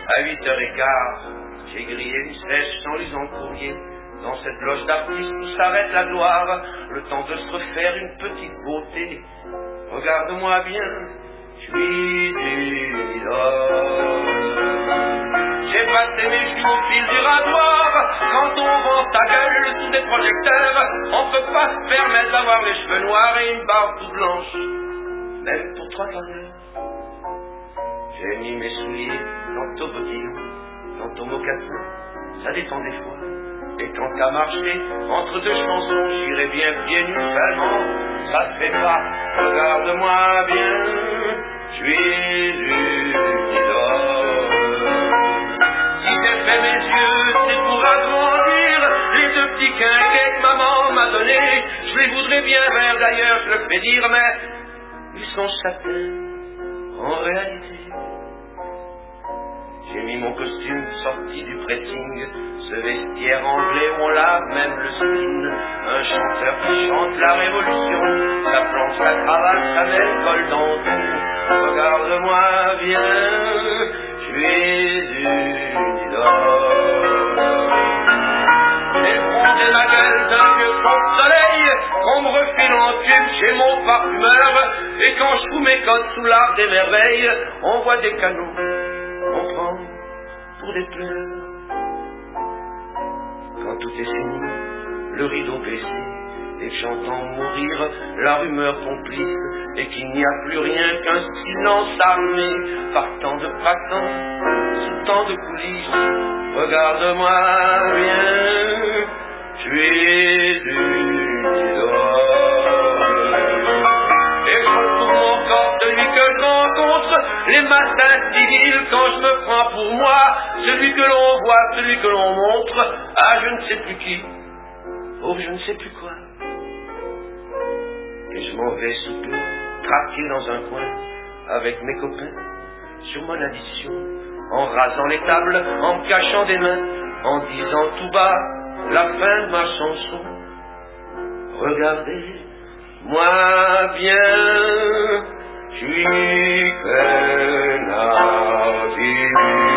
À 8h15, j'ai grillé une sèche sans lisant le courrier. Dans cette loge d'artistes où s'arrête la gloire, le temps de se refaire une petite beauté. Regarde-moi bien, je suis une idole. J'ai passé mes jours au fil du rasoir. Quand on vend ta gueule sous des projecteurs, on peut pas se permettre d'avoir les cheveux noirs et une barbe toute blanche, même pour 3 heures. J'ai mis mes souliers dans ton bottillon, dans ton mocassin, ça dépend des fois. Et quand t'as marché entre deux chansons, j'irai bien pieds nus seulement, ça se fait pas. Regarde-moi bien, je suis une idole. Si j'ai fait mes yeux, c'est pour agrandir les 2 petits quinquets que maman m'a donnés. Je les voudrais bien verts d'ailleurs, je le fais dire, mais ils sont châtains en réalité. J'ai mis mon costume sorti du pressing, ce vestiaire anglais où on lave même le spleen. Un chanteur qui chante la révolution, sa planche, sa cravate, sa belle colle dans le dos. Regarde-moi bien, je suis une idole. J'ai frondé ma gueule d'un vieux fond de soleil qu'on me refile en tube chez mon parfumeur. Et quand je fous mes codes sous l'arbre des merveilles, on voit des canaux, on prend pour des pleurs. Quand tout est fini, le rideau baissé, et que j'entends mourir la rumeur complice, et qu'il n'y a plus rien qu'un silence armé par tant de passants, sous tant de coulisses. Regarde-moi bien, je suis une idole. Et je retrouve mon corps, celui que je rencontre les matins civils quand je me prends pour moi, celui que l'on voit, celui que l'on montre à je ne sais plus qui, pour je ne sais plus quoi. Et je m'en vais sous peu, traqué dans un coin, avec mes copains, sur mon addition, en rasant les tables, en me cachant des mains, en disant tout bas la fin de ma chanson. Regardez-moi bien, je suis qu'un artiste.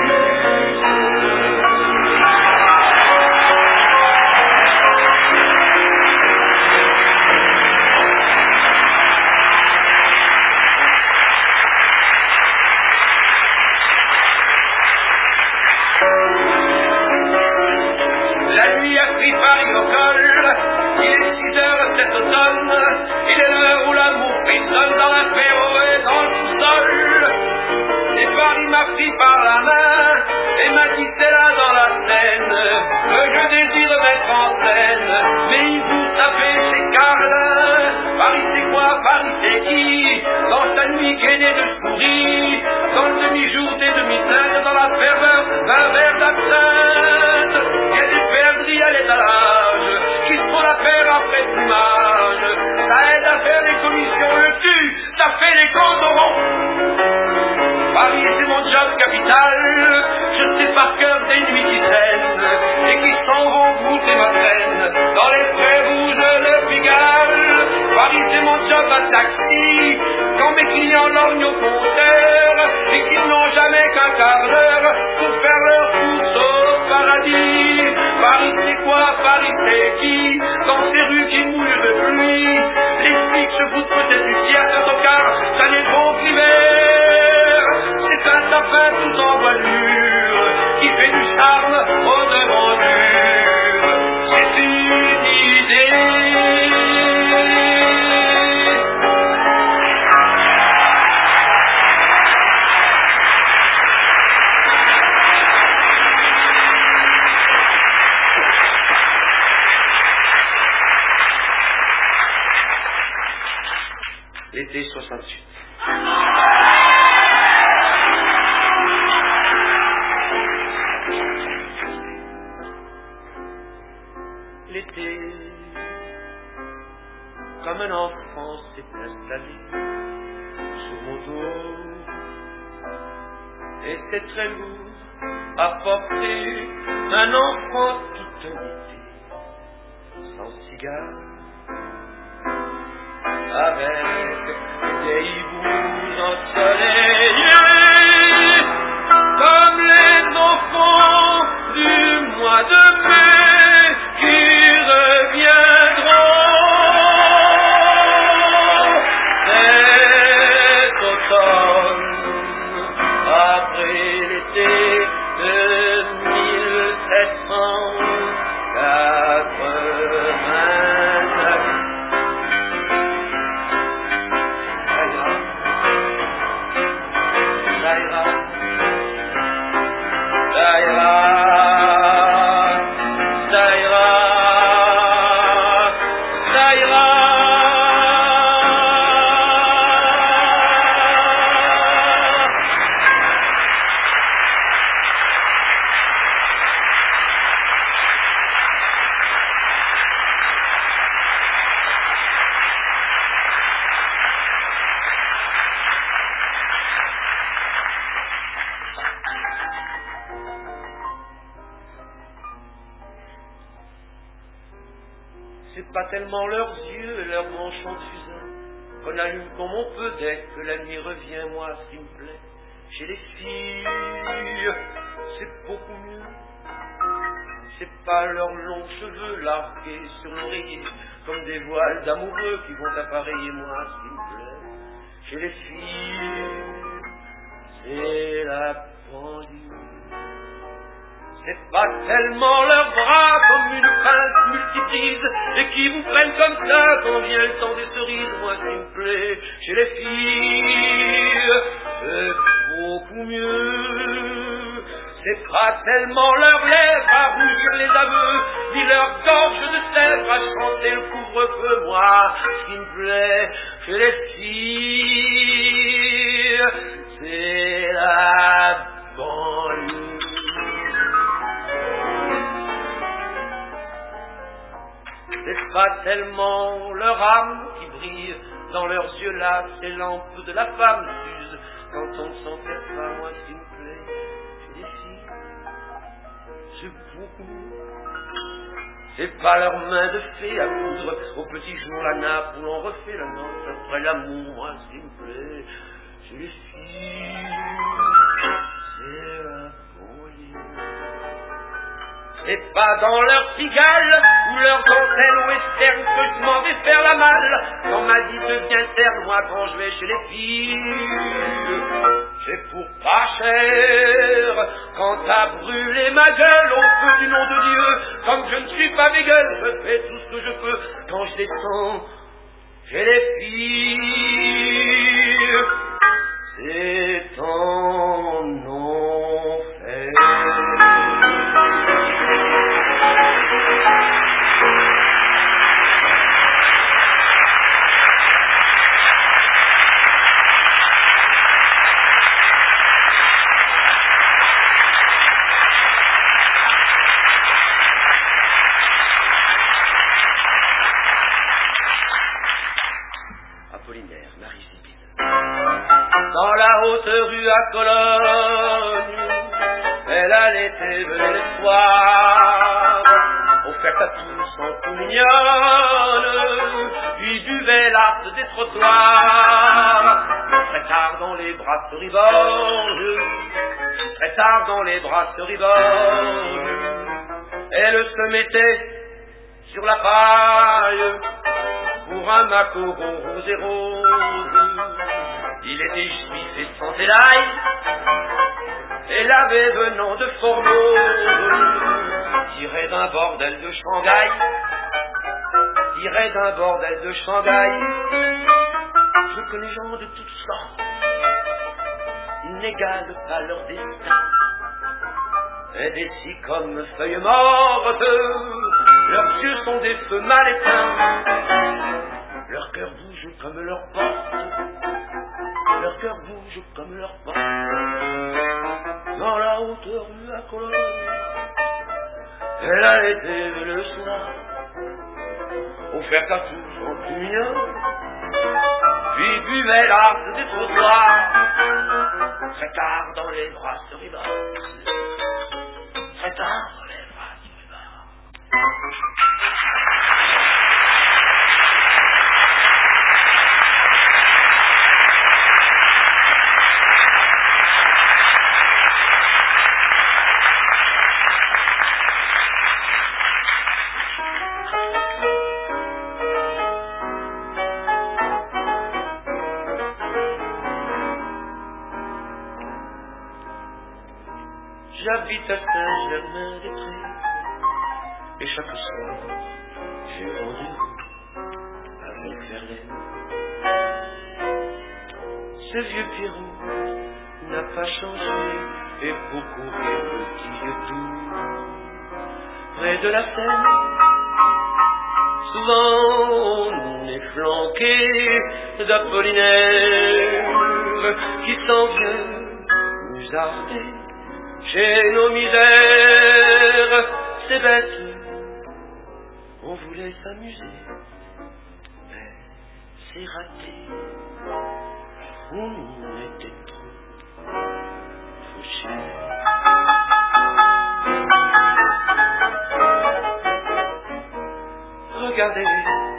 La nuit a pris Paris au col, il est 6h cet automne, il est l'heure où l'amour frissonne dans l'apéro et dans le sous-sol. Et Paris m'a pris par la main et m'a dit c'est là dans la Seine que je désire mettre en scène. Mais il vous savez c'est Carlin, Paris c'est quoi, Paris c'est qui? Dans sa nuit gainée de souris, dans le demi-jour des demi-teintes, dans la ferveur d'un verre d'absinthe. Il y a des perdrix à l'étalage qui se font la paire après plumage. Ça aide à faire les commissions, le cul, ça fait les comptes au rond. Paris c'est mon job capital, je sais par cœur des nuits qui traînent et qui s'en vont goûter ma peine dans les prés rouges de Pigalle. Paris c'est mon job à taxi, quand mes clients lorgnent au compteur et qu'ils n'ont jamais qu'un quart d'heure pour faire leur course au paradis. Paris c'est quoi, Paris c'est qui, dans ces rues qui mouillent de pluie. Les flics se foutent peut-être du ciel, le tocard, ça les trompe l'hiver. C'est un sapin tout en voilure qui fait du charme au devant mur. C'est une idée. L'été 68. L'été, comme un enfant s'est installé sur mon dos, et c'est très lourd à porter un enfant toute un été, sans cigare, avec des hiboux ensoleillés, comme les tellement leurs yeux et leurs manchons de fusain qu'on allume comme on peut dès que la nuit revient. Moi, ce qui me plaît chez les filles, c'est beaucoup mieux. C'est pas leurs longs cheveux largués sur l'oreiller comme des voiles d'amoureux qui vont appareiller. Moi, ce qui me plaît chez les filles, c'est la pendule. C'est pas tellement leurs bras comme une pince multiprise et qui vous prennent comme ça quand vient le temps des cerises. Moi, ce qui me plaît chez les filles, c'est beaucoup mieux. C'est pas tellement leurs lèvres à rougir les aveux, ni leur gorge de sèvres à chanter le couvre-feu. Moi, ce qui me plaît chez les filles, c'est la banlieue. C'est pas tellement leur âme qui brille dans leurs yeux là, ces lampes de la femme s'usent quand on ne s'en sert pas. Moi, ce qui me plaît chez les filles, c'est beaucoup. C'est pas leurs mains de fée à coudre au petit jour la nappe où l'on refait la noce après l'amour. Moi, ce qui me plaît chez les filles, c'est la folie. C'est pas dans leur cigale ou leur dentelle western que je m'en vais faire la malle quand ma vie devient terne. Moi, quand je vais chez les filles, c'est pour pas cher. Quand t'as brûlé ma gueule au feu du nom de Dieu, comme je ne suis pas bégueule, je fais tout ce que je peux. Quand je descends chez les filles, c'est en enfer. Dans la haute rue à Cologne, elle allait et venait le soir, offerte à tous en tout mignonne, puis buvait l'art des trottoirs. Très tard dans les brasseries bornes, très tard dans les brasseries bornes, elle se mettait sur la paille pour un macaron rose et rose. Il était juif et sans élaï, et l'avait venant de Formose, tiré d'un bordel de Shanghai, tiré d'un bordel de Shanghai. Je connais gens de toutes sortes, ils n'égalent pas leur destin, indécis comme feuilles mortes, leurs yeux sont des feux mal éteints, leur cœur bouge comme leur porte, leur cœur bouge comme leur porte. Dans la haute rue à Cologne, elle a été le soir, offerte à tous en communion, puis buvait l'art des trottoirs. Très tard dans les brasseries bornes, très tard dans les brasseries bornes. J'habite à Saint-Germain-des-Prés, et chaque soir, j'ai rendez-vous avec Verlaine. Ce vieux Pierrot n'a pas changé, et pour courir le guilletou près de la Seine, souvent on est flanqué d'Apollinaire qui s'en vient nous arder chez nos misères. C'est bête, on voulait s'amuser, mais c'est raté, on était trop fauchés. Regardez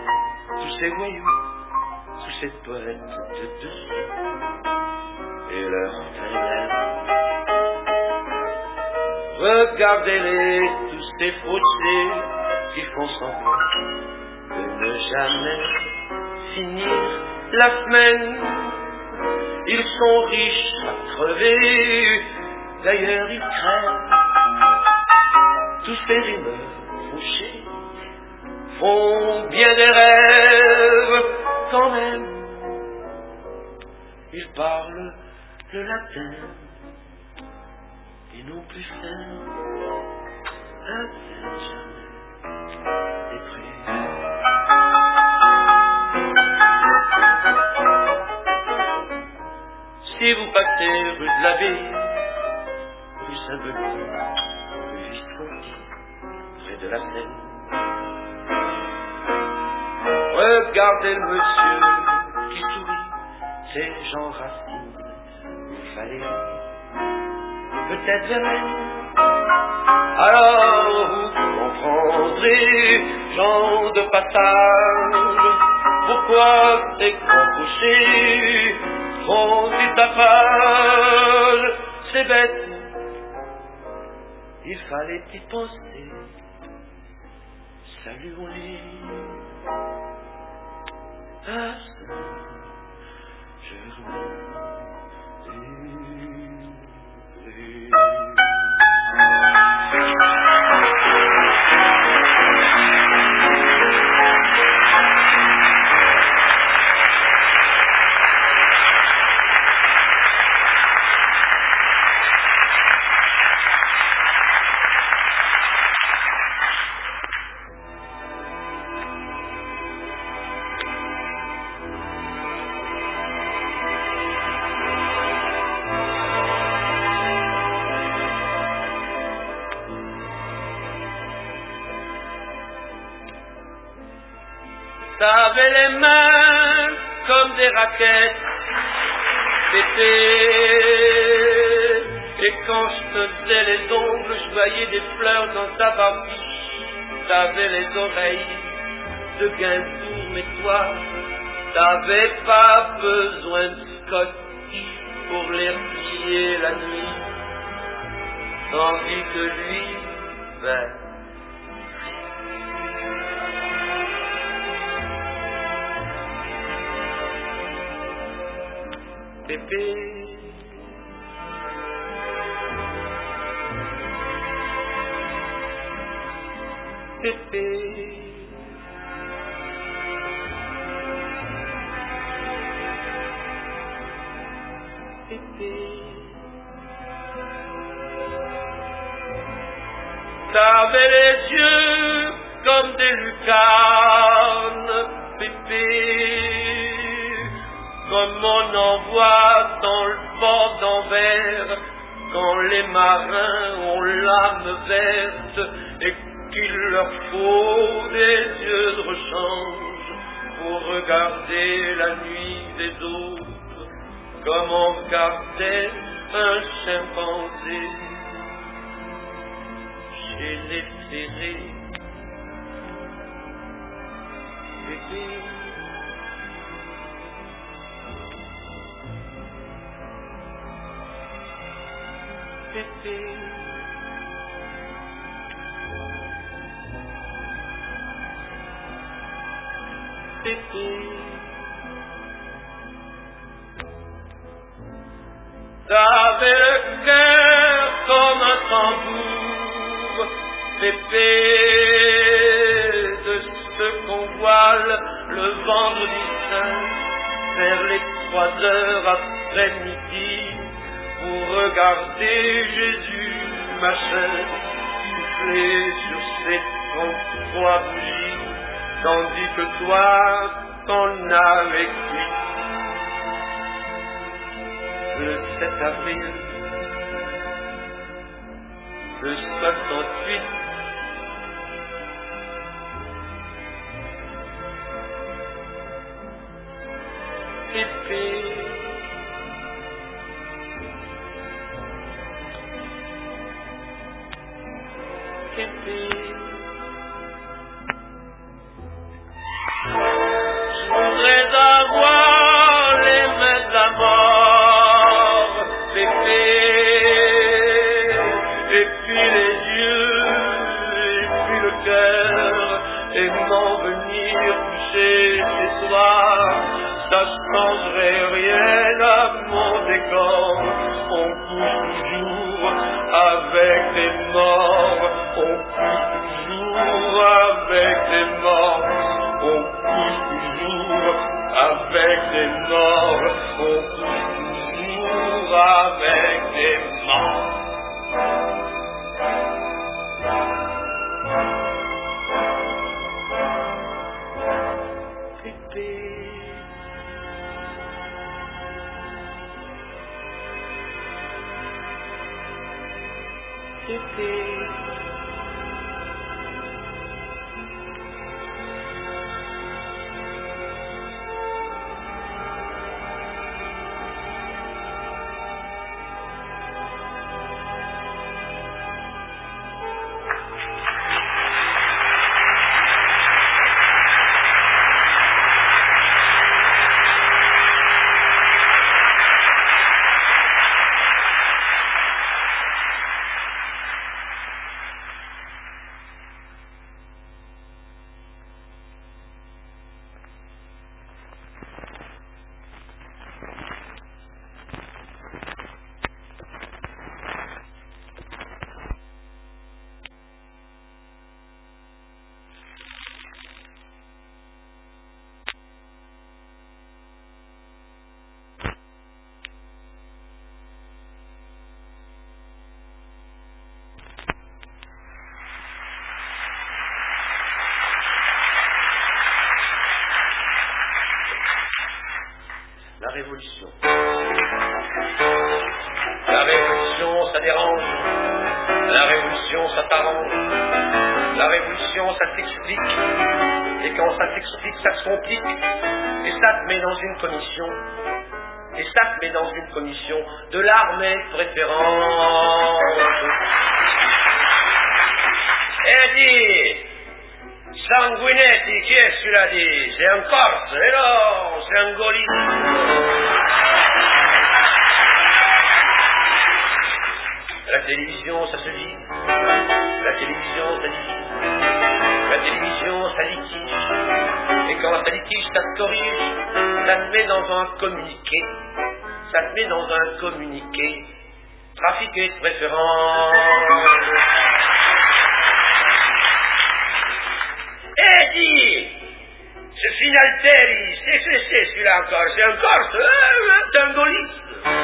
tous ces voyous, tous ces poètes de dessous et leurs faiblesses. Regardez-les, tous ces fauchés qui font semblant de ne jamais finir la semaine. Ils sont riches à crever, d'ailleurs ils crèvent. Tous ces rimeurs fauchés font bien des rêves quand même. Ils parlent le latin et n'ont plus faim. Jamais des prières. Si vous passez rue de l'Abbaye, rue Saint-Benoît, rue Visconti, près de la Seine, regardez le monsieur qui sourit, c'est Jean Racine ou Valérie, peut-être Verlaine. Alors vous comprendrez, gens de passage, pourquoi ces grands bouchers font des tapages. C'est bête, il fallait y penser. Saluons-les. Ah, je T'avais les mains comme des raquettes, et quand je te faisais les ongles, je voyais des fleurs dans ta barbiche. T'avais les oreilles de Gainsbourg, mais toi, t'avais pas besoin de scotch pour les replier la nuit, tandis que lui, ben, Pépé, Pépé, Pépé, t'avais les yeux comme des lucarnes, Pépé, comme on en voit dans le port d'Anvers, quand les marins ont l'âme verte et qu'il leur faut des yeux de rechange pour regarder la nuit des autres, comme on regardait un chimpanzé chez les ferrés. Pépé, Pépé, t'avais le cœur comme un tambour, Pépé, de ce qu'on voile le vendredi saint vers les 3 heures après-midi, pour regarder Jésus, machin, souffler sur ses 33 bougies, tandis que toi, t'en avais cuit. Le 7 avril de 68, Pépé, Pépé. changerai rien à mon décor. On couche toujours avec des morts, on couche toujours avec des morts, on couche toujours avec des morts, on couche toujours avec des morts. La révolution. La révolution, ça dérange. La révolution, ça t'arrange. La révolution, ça s'explique. Et quand ça s'explique, ça se complique. Et ça te met dans une commission. Et ça te met dans une commission de l'armée de préférence. Et dit, Sanguinetti, qui est celui-là dit? C'est un Corse, et non, c'est un Gaulliste. La télévision, ça se dit. La télévision, ça dit. La télévision, ça litige. Et quand ça litige, ça te corrige. Ça te met dans un communiqué. Ça te met dans un communiqué. Trafiqué de préférence. Eh dis, ce Finalteri, c'est celui-là encore, c'est un Corse, c'est un Gaulliste.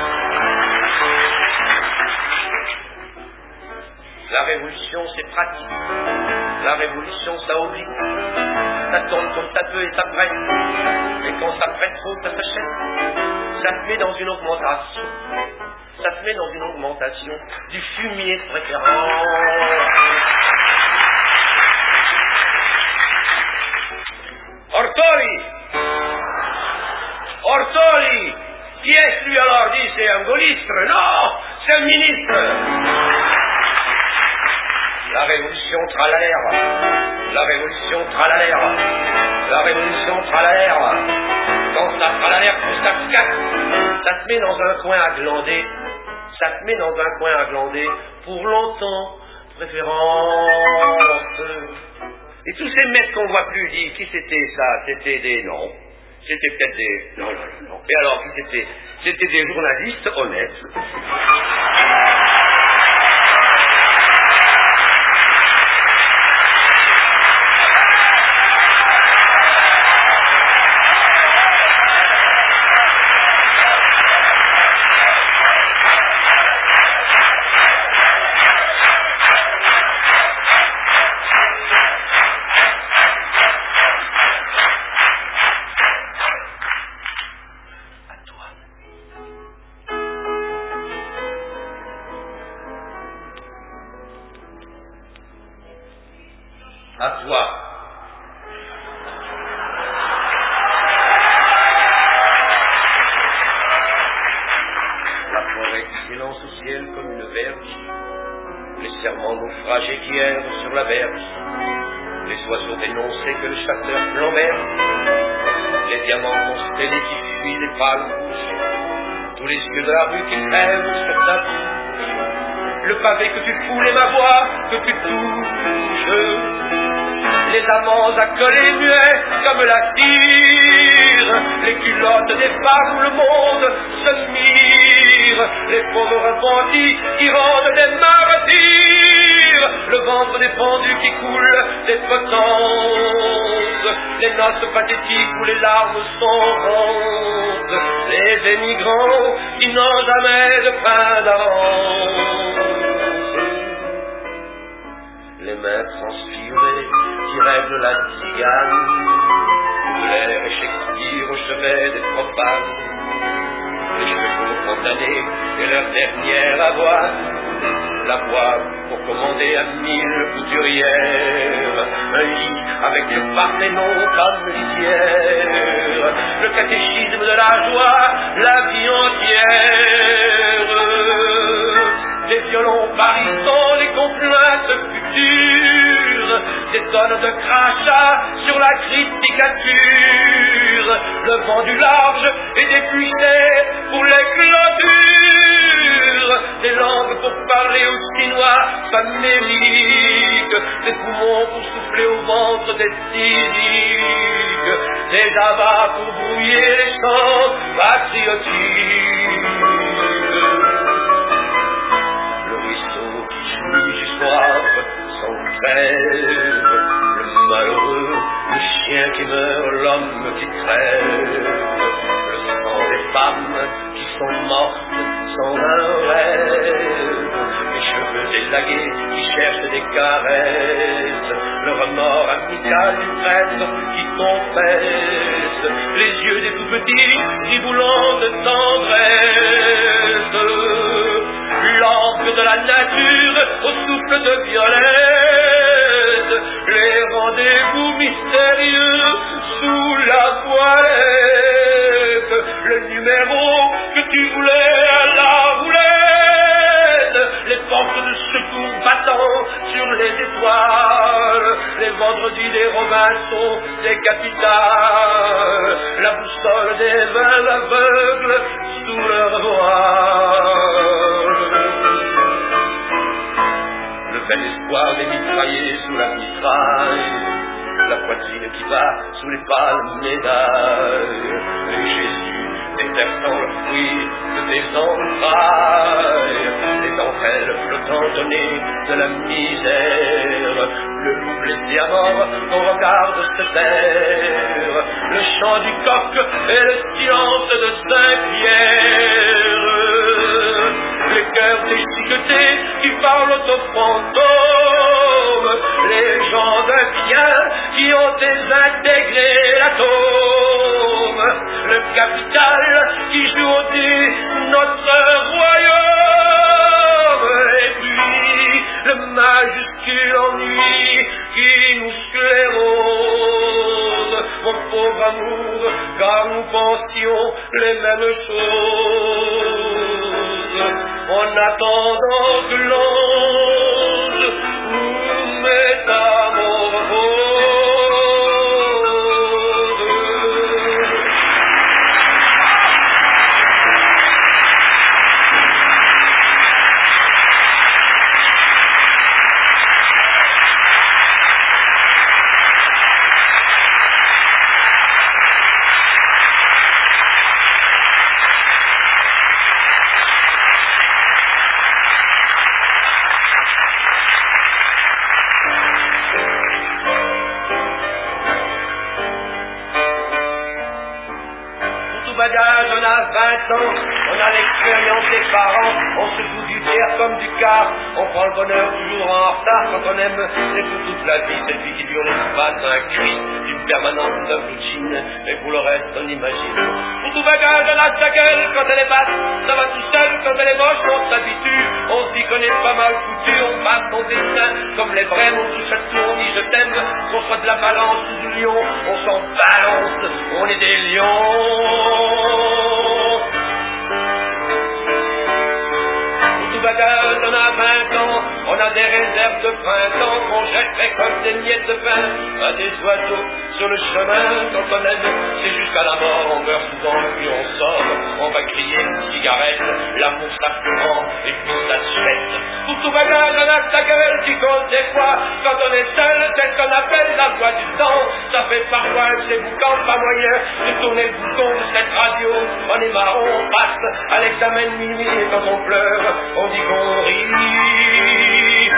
La révolution, c'est pratique. La révolution, ça oublie. Ça tombe comme ça peut et ça prête. Et quand ça prête trop, ça s'achète. Ça te met dans une augmentation. Ça te met dans une augmentation du fumier de préférence. Ortoli, qui est lui alors dit c'est un gaulliste? Non, c'est un ministre. La révolution tralalaire, la révolution tralalaire, la révolution tralalaire. Quand ça tralalaire, tout ça te casse, ça te met dans un coin à glander, ça te met dans un coin à glander pour longtemps, préférence. Et tous ces mecs qu'on voit plus dit, qui c'était ça? C'était des noms. C'était peut-être des... Non. Et alors, qui c'était? C'était des journalistes honnêtes. À toi. La forêt silence au ciel comme une verge, les serments naufragés qui errent sur la berge, les oiseaux dénoncés que le chasseur l'emmerde, les diamants constellés qui fuient les pâles rouges, tous les yeux de la rue qui crèvent sur ta bouche, le pavé que tu foules et ma voix que tu touches, les amants accolés muets comme la tire, les culottes des femmes, le monde se mire, les pauvres repentis qui rendent des martyrs, le ventre des pendus qui coule des potences, les noces pathétiques où les larmes sont rondes, les émigrants qui n'ont jamais de pain d'avance, les mains transfigurées qui règlent la cigane, Molière et Shakespeare au chevet des profanes, les cheveux condamnés et leur dernière avoine, la voix pour commander à 1000 couturières, un lit avec le Parthénon comme litière, le catéchisme de la joie, la vie entière, des violons barytons, les complaintes futures, des tonnes de crachats sur la criticature, le vent du large et des puissées pour les clôtures, des langues pour parler aux Chinois faméliques, des poumons pour souffler au ventre des cyniques, des abats pour brouiller les chants patriotiques. Le ruisseau qui jouit du soir sans trêve, le malheureux, le chien qui meurt, l'homme qui crève, le sang des femmes qui sont mortes sans un rêve, les cheveux élagués qui cherchent des caresses, le remords amical du prêtre qui confesse, les yeux des tout petits qui boulons de tendresse, l'orgue de la nature au souffle de violette, les rendez-vous mystérieux sous la voilette, le numéro que tu voulais à la roulette, les portes de secours battant sur les étoiles, les vendredis des Robinson des capitales, la boussole des vins aveugles sous leur voile, le bel espoir des mitraillés sous la mitraille, la poitrine qui bat sous les pâles médailles, et Jésus déversant le fruit de tes entrailles, les dentelles flottant données de la misère, le loup blessé à mort qu'on regarde se taire, le chant du coq et le silence de Saint-Pierre, les cœurs déchiquetés qui parlent aux fantômes, les gens de bien qui ont désintégré l'atome, le capital qui joue au-dessus notre royaume, et puis le majuscule ennui qui nous sclérose, mon pauvre amour, car nous pensions les mêmes choses, en attendant que l'ange nous métamorphose. Bagage, on a 20 ans, on a l'expérience des parents, on se fout du tiers comme du quart, on prend le bonheur toujours en retard quand on aime, c'est pour toute la vie, cette vie qui dure l'espace, un cri d'une permanente de routine, mais pour le reste on imagine. Pour tout bagage, on a sa gueule quand elle est basse, ça va tout seul, quand elle est moche, on s'habitue, on s'y connaît pas mal foutu, on passe son destin, comme les vrais mots sous chaque tour, on dit je t'aime, qu'on soit de la balance ou du lion, on s'en balance, on est des lions. Bagage, on a 20 ans, on a des réserves de printemps qu'on jetterait comme des miettes de pain à des oiseaux sur le chemin. Quand on aime, c'est jusqu'à la mort, on meurt souvent, puis on sort, on va crier une cigarette, l'amour s'affleurant, et puis ça se jette. Pour tout bagage, on a ta gueule qui compte des fois. Quand on est seul, c'est ce qu'on appelle la voix du temps. Ça fait parfois un de ces boucans, pas moyen de tourner le bouton de cette radio. On est marron, on passe à l'examen de minuit. Et quand on pleure, on dit qu'on rit.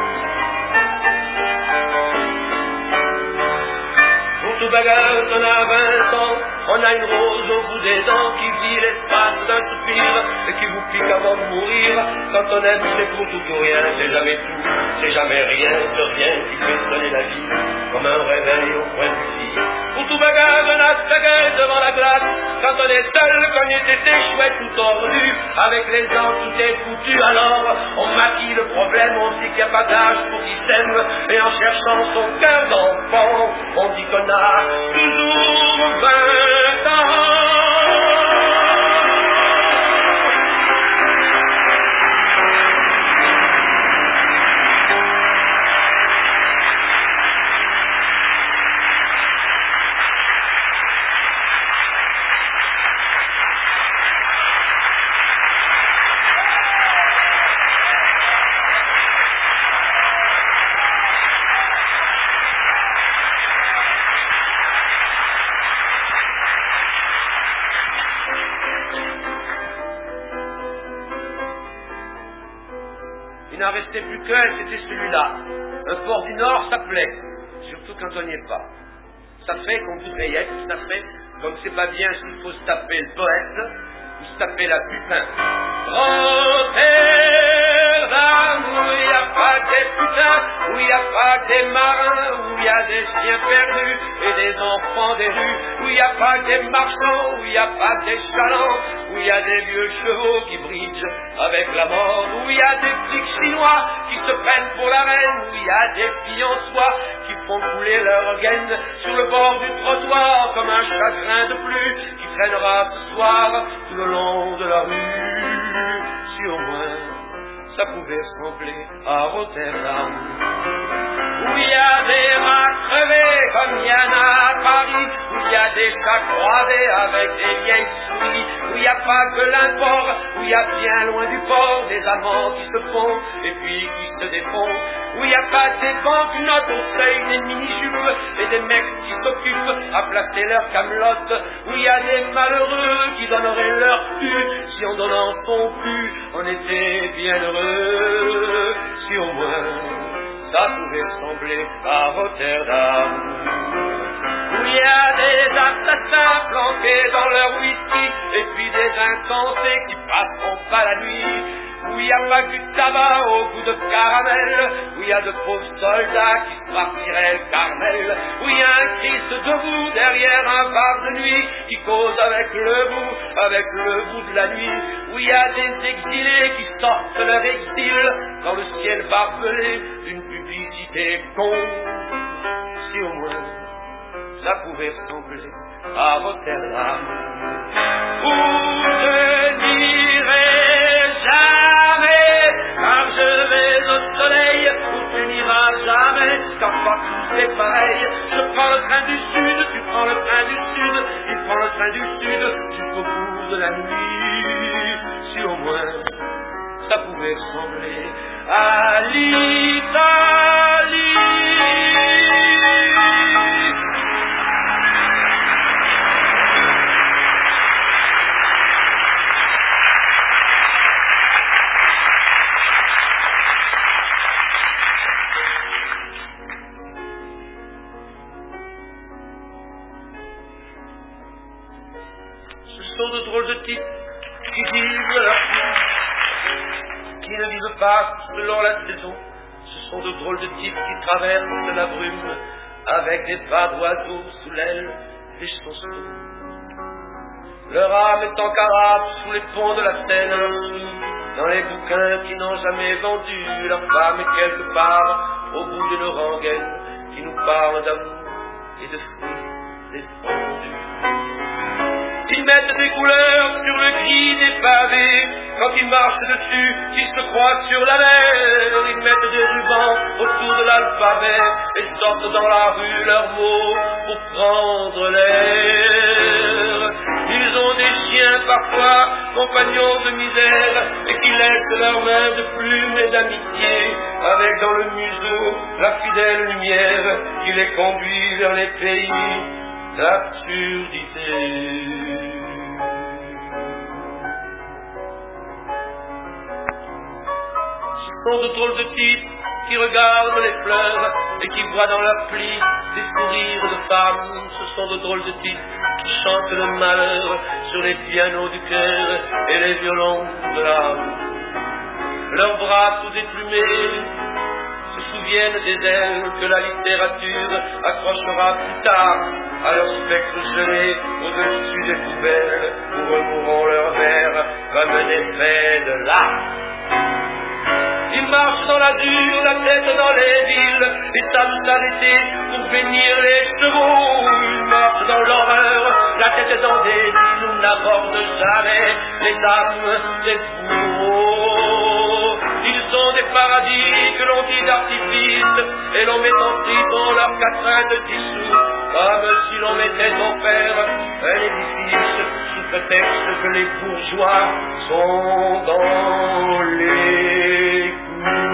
Pour tout bagage, on a 20 ans. On a une rose au bout des dents qui vit l'espace d'un soupir et qui vous pique avant de mourir. Quand on aime, c'est pour tout ou rien, c'est jamais tout, c'est jamais rien de rien qui fait sonner la vie comme un réveil au coin du lit. Pour tout bagage, on a sa gueule devant la glace. Quand on est seul, qu'on était chouette tout tordu, avec les dents tout est foutu, alors on maquille le problème, on dit qu'il n'y a pas d'âge pour qu'il s'aime, et en cherchant son cœur d'enfant, on dit qu'on a toujours 20 ans. Il n'en restait plus qu'un, c'était celui-là. Un port du Nord, ça plaît, surtout quand on n'y est pas. Ça fait qu'on voudrait y être, ça fait comme c'est pas bien s'il faut se taper le poète ou se taper la putain. Rotterdam, où il n'y a pas que des putains, où il n'y a pas que des marins, où il y a des chiens perdus et des enfants des rues, où il n'y a pas que des marchands, où il n'y a pas que des chalands, où il y a des vieux chevaux qui bridgent avec la mort, où il y a des flics chinois qui se prennent pour la reine, où il y a des filles en soie qui font couler leur gaine sur le bord du trottoir comme un chagrin de plus qui traînera ce soir tout le long de la rue. Si au moins ça pouvait ressembler à Rotterdam, où il y a des rats crevés comme il y en a à Paris, où il y a des chats croisés avec des vieilles souris, où il n'y a pas que l'import, où il y a bien loin du port des amants qui se font et puis qui se défont, où il n'y a pas des banquenotes au seuil des mini-jupes et des mecs qui s'occupent à placer leur camelote, où il y a des malheureux qui donneraient leur cul si en donnant son cul on était bien heureux. Si au moins ça pouvait ressembler à Rotterdam, où il y a des assassins planqués dans leur whisky et puis des insensés qui passeront pas la nuit, où il n'y a pas que du tabac au goût de caramel, où il y a de pauvres soldats qui se partiraient le Carmel, où il y a un Christ debout derrière un bar de nuit qui cause avec le bout de la nuit, où il y a des exilés qui sortent leur exil dans le ciel barbelé d'une publicité con. Si au moins ça pouvait ressembler à Rotterdam, où je n'irai jamais, car je vais au soleil, où tu n'iras jamais, car partout c'est pareil. Je prends le train du sud, tu prends le train du sud, il prend le train du sud jusqu'au bout de la nuit. Si au moins ça pouvait ressembler à l'Italie. Ce sont de drôles de types qui vivent leur vie, qui ne vivent pas selon la saison. Ce sont de drôles de types qui traversent la brume avec des pas d'oiseaux sous l'aile des chansons. Leur âme est en carafe sous les ponts de la Seine, dans les bouquins qui n'ont jamais vendu. Leur femme est quelque part au bout d'une rengaine qui nous parle d'amour et de fruits défendus. Ils mettent des couleurs sur le gris des pavés, quand ils marchent dessus, ils se croient sur la mer. Ils mettent des rubans autour de l'alphabet et sortent dans la rue leurs mots pour prendre l'air. Ils ont des chiens parfois, compagnons de misère, et qui laissent leurs mains de plumes et d'amitié, avec dans le museau la fidèle lumière qui les conduit vers les pays d'absurdité. Ce sont de drôles de types qui regardent les fleurs et qui voient dans leurs plis des sourires de femmes. Ce sont de drôles de types qui chantent le malheur sur les pianos du cœur et les violons de l'âme. Leurs bras tout déplumés se souviennent des ailes que la littérature accrochera plus tard à leurs spectres gelés au-dessus des poubelles où remourront leurs vers comme des faits de l'art. Ils marchent dans la dure, la tête dans les villes, et savent s'arrêter pour bénir les chevaux. Ils marchent dans l'horreur, la tête dans des villes où n'abordent jamais les âmes des bourreaux. Ils sont des paradis que l'on dit d'artifice, et l'on met en prison leurs quatrains de dissous, comme si l'on mettait au fer un édifice, sous prétexte que les bourgeois sont dans les coups.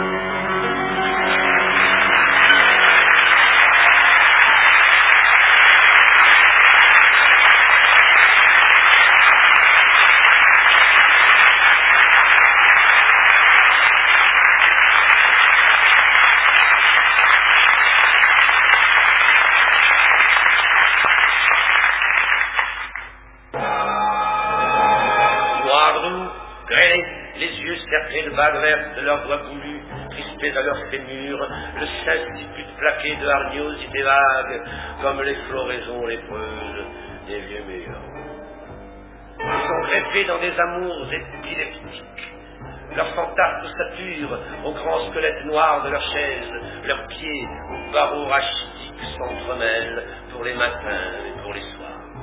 De vagues vertes de leurs doigts goulus, crispés à leurs fémurs, le sein stipule plaqué de hargnosités vagues, comme les floraisons lépreuses des vieux meilleurs. Ils sont greffés dans des amours épileptiques. Leurs fantasmes saturent aux grands squelettes noirs de leurs chaises, leurs pieds aux barreaux rachitiques s'entremêlent pour les matins et pour les soirs.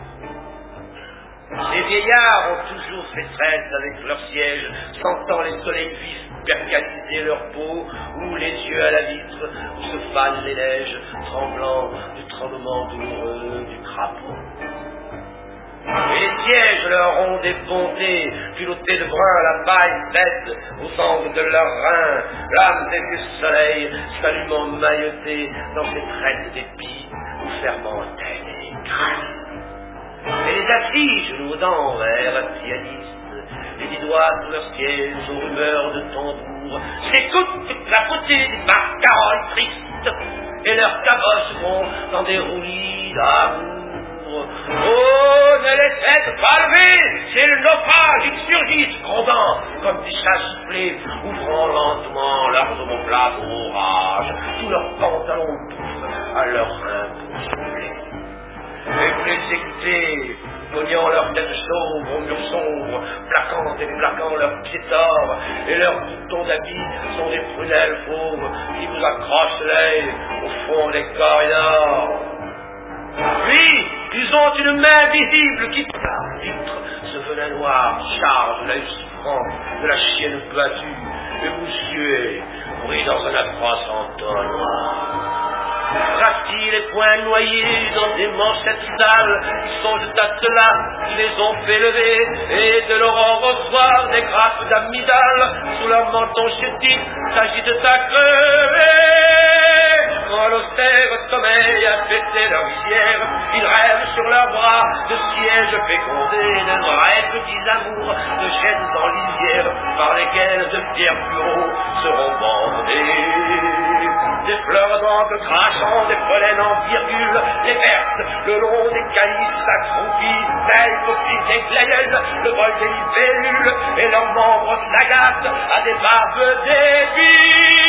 Les vieillards ont toujours fait traite avec leurs sièges, sentant les soleils vifs percaliser leur peau, ou les yeux à la vitre, où se fanent les neiges, tremblant du tremblement douloureux du crapaud. Et les sièges leur ont des bontés, culottés de brun, la paille bête aux angles de leurs reins, l'âme des vieux soleils s'allumant maillotés dans ces traites d'épis où fermentaient les crânes. Et les assis, genoux d'envers, pianistes, les 10 doigts sous leur siège aux rumeurs de tambour, s'écoutent la beauté des barcaroles tristes, et leurs cabosses vont dans des roulis d'amour. Oh, ne les faites pas lever, c'est le naufrage, ils surgissent, grondant comme des chats soufflés, ouvrant lentement leurs omoplates au rage, tous leurs pantalons bouffent à leurs reins bousculés. Et vous les écoutez, cognant leur tête sombre aux murs sombres, plaquant et déplaquant leurs pieds d'or, et leurs boutons d'habits sont des prunelles fauves qui vous accrochent l'œil au fond des corridors. Puis, ils ont une main visible qui, par la vitre, ce venin noir charge l'œil souffrant de la chienne battue, et vous suez, pris dans un atroce entonnoir. Rassis les poings noyés dans des manchettes sales, ils songent à ceux-là qui les ont fait lever, et de l'aurore au soir des grappes d'amygdale sous leur menton chétif s'agitent à crever. Quand l'austère sommeil a fêté leur visière, ils rêvent sur leurs bras de sièges fécondés, de vrais petits amours, de chaînes en lisière par lesquelles de pierres bureaux seront bandés. Des fleurs d'encre crachant des pollens en virgule, les vertes, le long des calices accroupis, telles qu'au fil des glaïeuls, le vol des libellules, et leurs membres s'agacent à des barbes débiles.